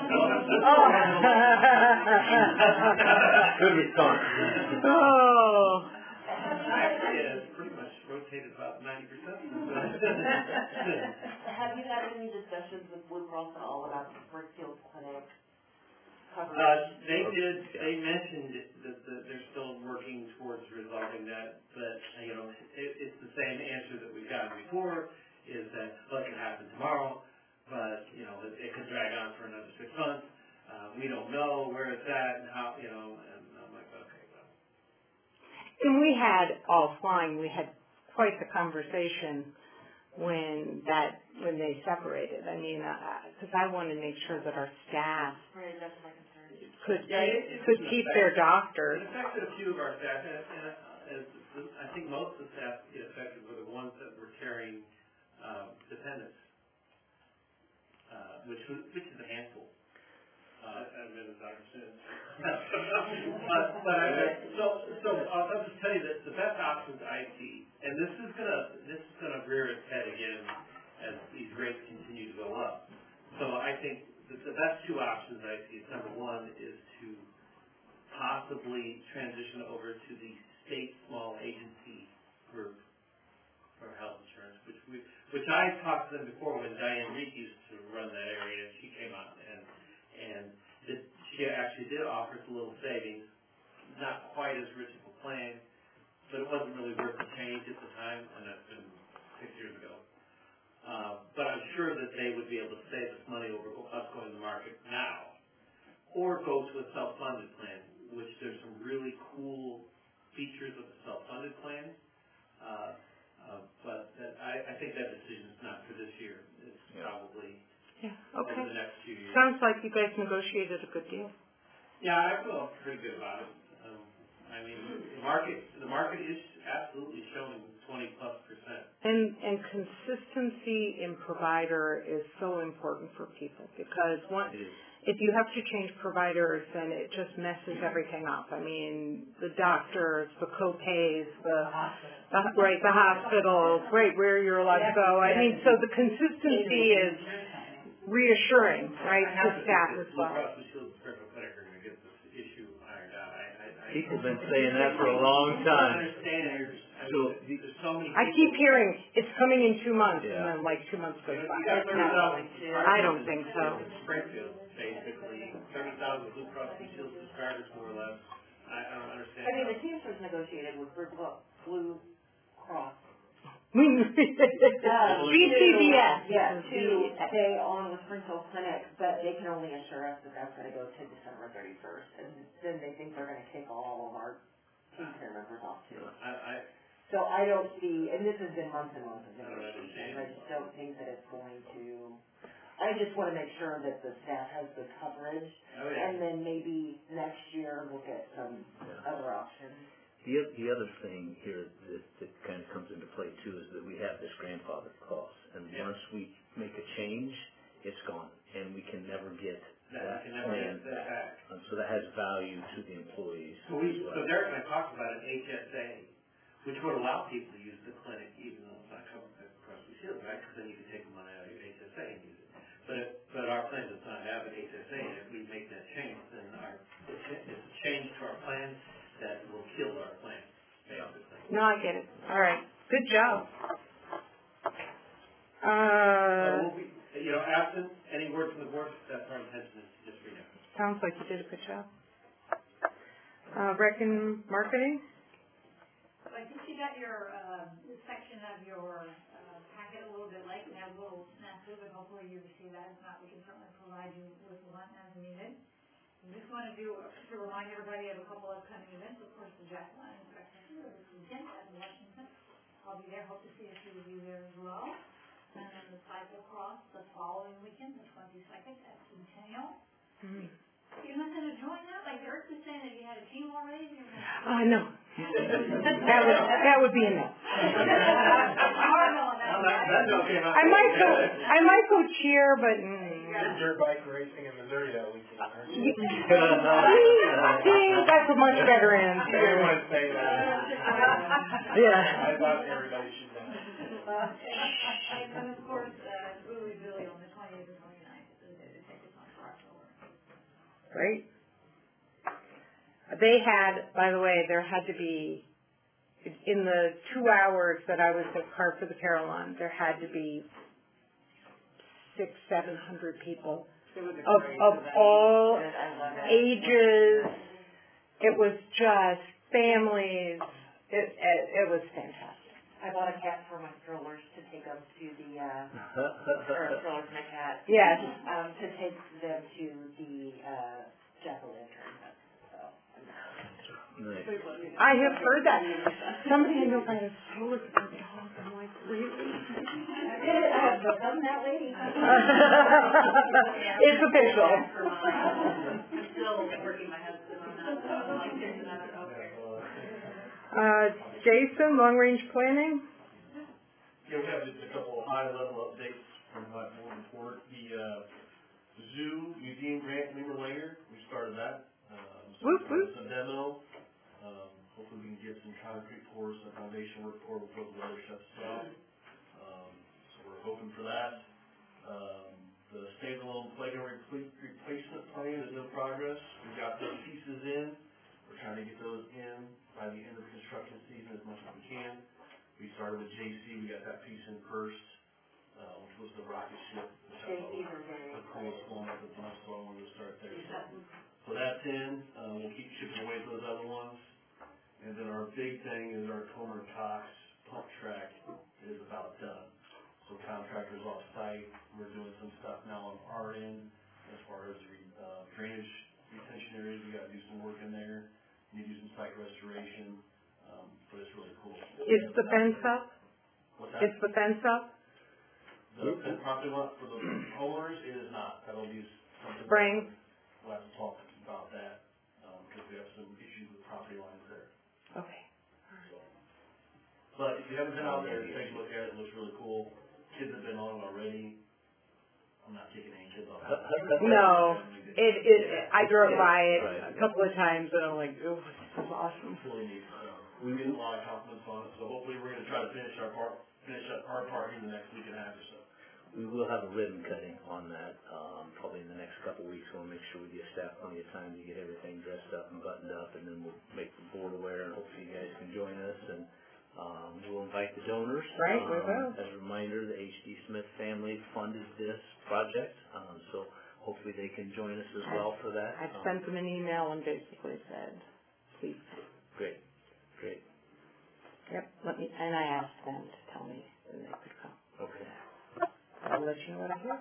Good response. Oh. Actually, it's pretty much rotated about ninety percent. Have you had any discussions with Blue Cross at all about the Springfield Clinic coverage? Uh, they did, they mentioned that, that they're still working towards resolving that, but, you know, it, it's the same answer that we've gotten before, is that, look, it can happen tomorrow, but, you know, it, it could drag on for another six months. Uh, we don't know where it's at and how, you know, and I'm like, okay, well. And we had offline, we had quite the conversation when that, when they separated. I mean, because I want to make sure that our staff Right, that's my concern. could, Yeah, it- it could doesn't keep affect- their doctors. It affected a few of our staff, and, and uh, as, I think most of the staff it affected were the ones that were carrying, um, dependents, uh, which was, which is a handful. Uh, I've been a doctor since. But, but I, so, so I'll I'll just tell you that the best options I see, and this is gonna, this is gonna rear its head again as these rates continue to go up. So I think that the best two options I see is, number one, is to possibly transition over to the state small agency group for health insurance, which we, which I talked to them before when Diane Reed used to run that area. She came out and, and it, she actually did offer us a little savings, not quite as rich of a plan, but it wasn't really worth the change at the time, and that's been six years ago. Uh, but I'm sure that they would be able to save us money over us going to the market now, or go to a self-funded plan, which there's some really cool features of the self-funded plan. Uh, uh, but that, I, I think that decision is not for this year. It's Yeah. probably Yeah, over okay. the next few years. Sounds like you guys negotiated a good deal. Yeah, I feel pretty good about it. Um, I I mean, the market, the market is absolutely showing twenty plus percent. And, and consistency in provider is so important for people because one, if you have to change providers, then it just messes everything up. I mean, the doctors, the co-pays, the, the right, the hospitals, right, where you're allowed to go. I mean, so the consistency is reassuring, right, to staff as well. People have been saying that for a long time. So, the, I keep hearing it's coming in two months, yeah. and then like two months goes by. You got thirty thousand. I don't think so. Springfield, basically, thirty thousand Blue Cross Blue Shield subscribers, more or less. I, I don't understand. I mean, the Teamsters negotiated with Blue Blue Cross. B C B S. Yeah, to stay on with Springfield Clinic, but they can only assure us that that's going to go to December thirty-first, and then they think they're going to kick all of our team care members off too. I, I, So I don't see, and this has been months and months of negotiation, I just don't think that it's going to, I just want to make sure that the staff has the coverage, oh, yeah. and then maybe next year we'll get some Yeah. other options. The, the other thing here that, that kind of comes into play too is that we have this grandfather clause, and Yeah. once we make a change, it's gone, and we can never get that, that can never plan get that back. Um, so that has value to the employees So as we, well. so Derek and I talked about an H S A, which would allow people to use the clinic even though it's not covered by Cross Blue Shield, right? Because then you can take the money out of your H S A and use it. But if, but our plan does not have an H S A, and if we make that change, then our, it's a change to our plan that will kill our plan, basically. No, I get it. All right. Good job. So Uh, we'll be, you know, absent any word from the board, that's our intention is to just renew. sounds like you did a good job. Uh, rec and marketing? So I think you got your, uh, section of your, uh, packet a little bit late, and have a little snafu, but hopefully you receive that. If not, we can certainly provide you with one as needed. We just want to do, to remind everybody of a couple of upcoming events. Of course, the Jack Line Inspection this weekend at Washington. I'll be there, hope to see a few of you there as well. And then the cyclocross the following weekend, the twenty-second at Centennial. Mm. You're not going to join that? Like Eric was saying that you had a team already? You're gonna... Uh, no. that would, that would be a no. I might go, I might go cheer, but, mm. You're dirt bike racing in Missouri that weekend, aren't you? See, that's a much better I didn't answer. want to say that. Yeah. I thought everybody should know. And of course, uh, Louis Billy on the twentieth and twenty-ninth, so they take us on for October. Great. They had, by the way, there had to be, in the two hours that I was at Car for the Carillon, there had to be six, seven hundred people of, of all ages. It was just families. It, it, it was fantastic. I bought a cat for my strollers to take them to the, uh, or a stroller for my cat. Yes. Um, to take them to the, uh, jack-o'-lantern, so. Nice. I have heard that. Somebody I know got a stroller for their dog. I'm like, really? Become that lady. It's official. I'm still working my husband on that, so I'm like, there's another, okay. Uh, Jason, long-range planning? Yeah, we have just a couple of high-level updates from my board report. The, uh, zoo museum grant we were later, we started that. Um, so Whoop, we whoop. started some demo. Um, hopefully we can get some concrete pours, some foundation work poured before the weather shuts us off. Um, so we're hoping for that. Um, the standalone playground reple- replacement plan is in progress. We've got those pieces in. We're trying to get those in by the end of the construction season as much as we can. We started with J C, we got that piece in first, uh, which was the rocket ship. Which I thought was the coolest one of the bunch, so I wanted to start there. So that's in, uh, we'll keep chipping away at those other ones. And then our big thing is our Comer Cox pump track is about done. So contractors off site, we're doing some stuff now on our end as far as uh, drainage retention areas, we gotta do some work in there. We need to do some site restoration, um, but it's really cool. Is the fence up? What's that? Is the fence up? The, the property lot for the homeowners, it is not. That'll be something. Spring? We'll have to talk about that, um, because we have some issues with property lines there. But if you haven't been out there, take a look at it, it looks really cool. Kids have been on it already. I'm not kicking any kids off. No, it, it, I drove by it Right. a couple of times and I'm like, oh, this is awesome. It's really neat. So we get a lot of compliments on it, so hopefully we're gonna try to finish our part, finish up our part in the next week and a half or so. We will have a ribbon cutting on that, um, probably in the next couple of weeks. We'll make sure we give staff plenty of time to get everything dressed up and buttoned up, and then we'll make the board aware, and hopefully you guys can join us, and, um, we'll invite the donors. Right, we Um, will. As a reminder, the H D Smith family funded this project, um, so hopefully they can join us as well for that. I've Um, sent them an email and basically said, please. Great, great, Yep, let me, and I asked them to tell me when they could come. okay. I'll let you know what I hear.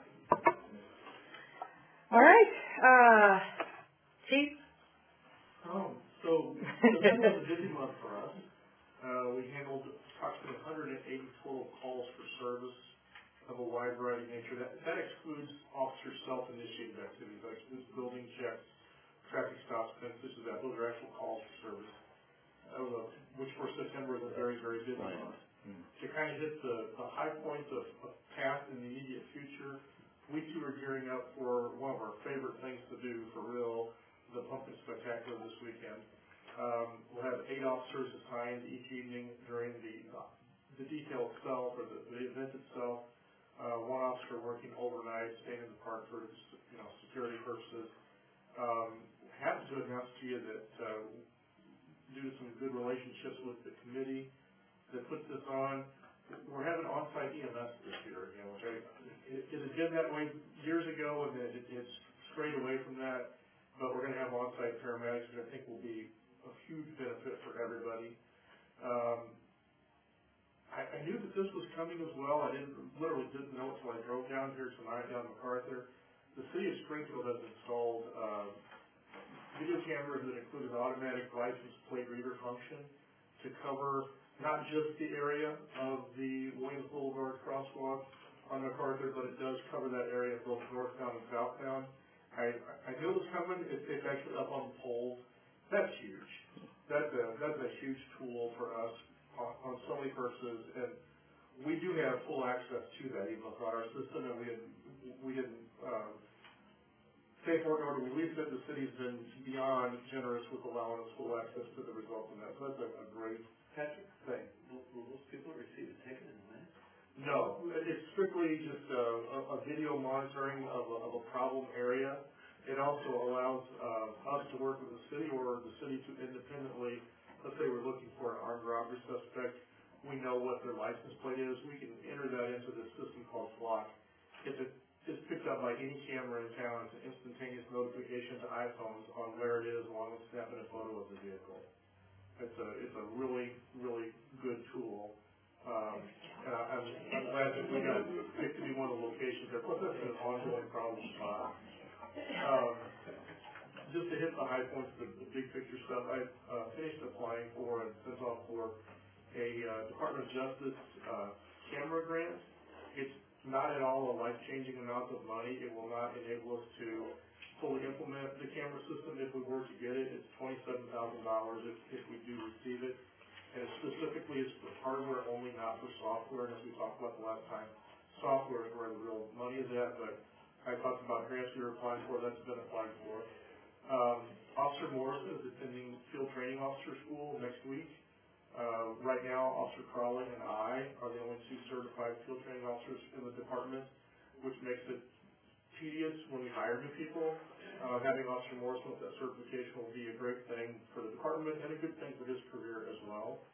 All right, uh, Chief? Um, so, September was a busy month for us. Uh, we handled approximately one hundred eighty total calls for service of a wide variety of nature. That, that excludes officer self-initiated activities. That excludes building checks, traffic stops, fences, that. Those are actual calls for service. That was a, which for September is a very, very busy Right. month. Mm. To kind of hit the, the high points of, of past and the immediate future, we too are gearing up for one of our favorite things to do for real, the Pumpkin Spectacular this weekend. Um, we'll have eight officers assigned each evening during the, uh, the detail itself or the, the event itself. Uh, one officer working overnight, staying in the park for, you know, security purposes. Um, happy to announce to you that, uh, due to some good relationships with the committee that puts this on, we're having on-site E M S this year. You know, okay? it, it has been that way years ago, and it, it's strayed away from that. But we're going to have on-site paramedics, which I think will be a huge benefit for everybody. Um, I, I knew that this was coming as well. I didn't literally didn't know it until I drove down here tonight down MacArthur. The city of Springfield has installed uh, video cameras that include an automatic license plate reader function to cover not just the area of the Williams Boulevard crosswalk on MacArthur, but it does cover that area both northbound and southbound. I, I knew it was coming. It, it's actually up on the poles. That's huge. That's a, that's a huge tool for us on, on so many purposes, and we do have full access to that even on our system, and we didn't, we didn't um, pay for it nor do we lease it. The city's been beyond generous with allowing us full access to the results of that, so that's a, a great Patrick, thing. will, will those people receive a ticket in the mail? No, it's strictly just a, a, a video monitoring of a, of a problem area. It also allows uh, us to work with the city or the city to independently, let's say we're looking for an armed robbery suspect, we know what their license plate is, we can enter that into this system called Flock. If it is picked up by any camera in town, it's an instantaneous notification to iPhones on where it is along with snapping a photo of the vehicle. It's a, it's a really, really good tool. Um, and I, I'm, I'm glad that we got picked to be one of the locations there. Plus, that's an ongoing problem spot. Um, just to hit the high points, the, the big picture stuff, I uh, finished applying for and sent off for a uh, Department of Justice uh, camera grant. It's not at all a life-changing amount of money. It will not enable us to fully implement the camera system if we were to get it. It's twenty-seven thousand dollars if, if we do receive it. And specifically it's for hardware only, not for software. And as we talked about the last time, software is where the real money is at, but I talked about grants we were applying for, that's been applied for. Um, Officer Morrison is attending field training officer school next week. Uh, right now, Officer Crawley and I are the only two certified field training officers in the department, which makes it tedious when we hire new people. Uh, having Officer Morrison with that certification will be a great thing for the department and a good thing for his career as well.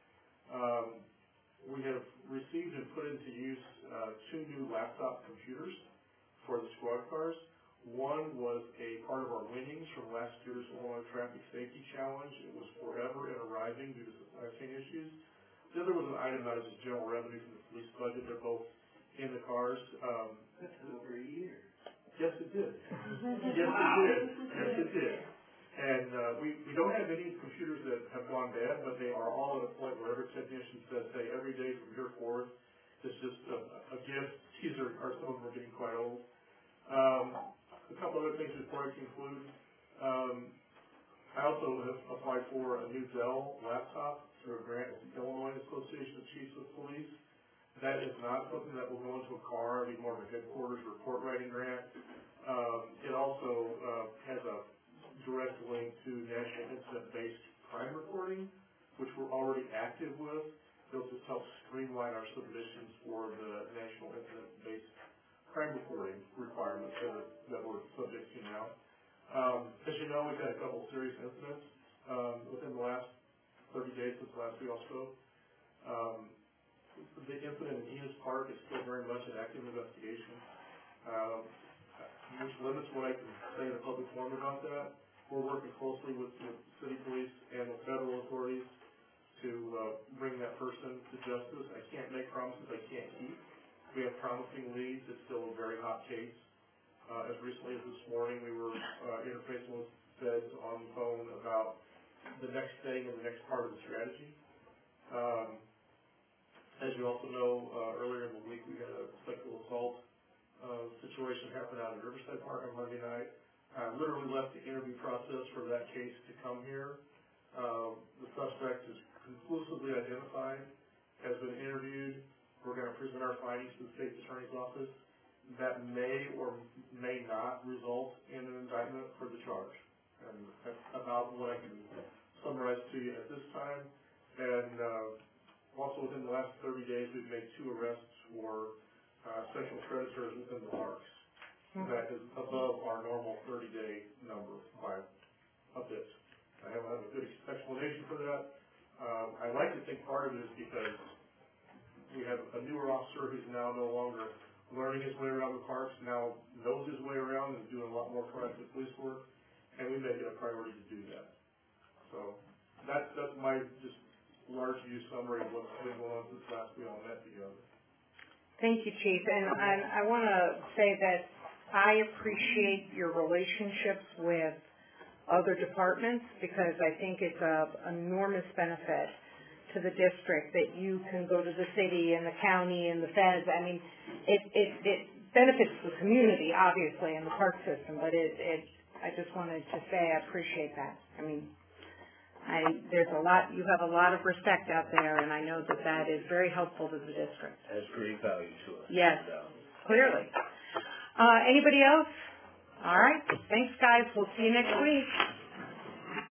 Um, we have received and put into use uh, two new laptop computers for the squad cars. One was a part of our winnings from last year's Illinois Traffic Safety Challenge. It was forever in arriving due to supply chain issues. The other was an item that is general revenue from the police budget. They're both in the cars. Um, That's over a year. Yes, it did. Yes, it did. Yes, it did. And uh, we, we don't have any computers that have gone bad, but they are all at a point where every technician says, hey, every day from here forth, it's just a, a gift. These are, are some of them are getting quite old. Um, a couple other things before I conclude. Um, I also have applied for a new Dell laptop through a grant with the Illinois Association of Chiefs of Police. That is not something that will go into a car. It'll be more of a headquarters report writing grant. Um, it also uh, has a direct link to national incident-based crime reporting, which we're already active with. It'll just help streamline our submissions for the national incident-based crime reporting requirements that, that we're subject to now. Um, as you know, we've had a couple serious incidents um, within the last thirty days since last we all spoke. Um, the incident in Enos Park is still very much an active investigation, um, which limits what I can say in the public forum about that. We're working closely with, with city police and with federal authorities to uh, bring that person to justice. I can't make promises I can't keep. We have promising leads. It's still a very hot case. Uh, as recently as this morning, we were uh, interfacing with feds on the phone about the next thing and the next part of the strategy. Um, as you also know, uh, earlier in the week we had a sexual assault uh, situation happen out at Riverside Park on Monday night. I literally left the interview process for that case to come here. Uh, the suspect is conclusively identified, has been interviewed. We're going to present our findings to the state attorney's office. That may or may not result in an indictment for the charge. And that's about what I can summarize to you at this time. And uh, also within the last thirty days, we've made two arrests for uh, sexual predators within the parks. Mm-hmm. That is above our normal thirty-day number by a bit. I don't have a good explanation for that. Um, I like to think part of it is because we have a newer officer who's now no longer learning his way around the parks, now knows his way around and is doing a lot more proactive police work, and we make it a priority to do that. So that's that's my just large view summary of what's been going on since last we all met together. Thank you, Chief. And I, I want to say that I appreciate your relationships with other departments because I think it's of enormous benefit to the district that you can go to the city and the county and the feds. I mean, it, it, it benefits the community, obviously, and the park system, but it, it, I just wanted to say I appreciate that. I mean, I, there's a lot, you have a lot of respect out there, and I know that that is very helpful to the district. Has great value to us. Yes, and, um, clearly. Uh, anybody else? All right. Thanks, guys. We'll see you next week.